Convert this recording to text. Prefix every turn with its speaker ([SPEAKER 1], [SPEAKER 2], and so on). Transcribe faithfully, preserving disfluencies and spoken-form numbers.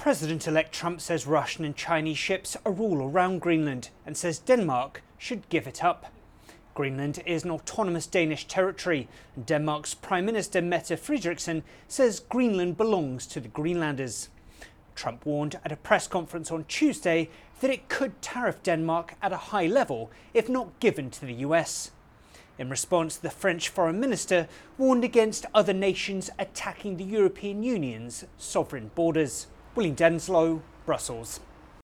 [SPEAKER 1] President-elect Trump says Russian and Chinese ships are all around Greenland and says Denmark should give it up. Greenland is an autonomous Danish territory, and Denmark's Prime Minister Mette Frederiksen says Greenland belongs to the Greenlanders. Trump warned at a press conference on Tuesday that it could tariff Denmark at a high level if not given to the U S. In response, the French Foreign Minister warned against other nations attacking the European Union's sovereign borders. William Denslow, Brussels.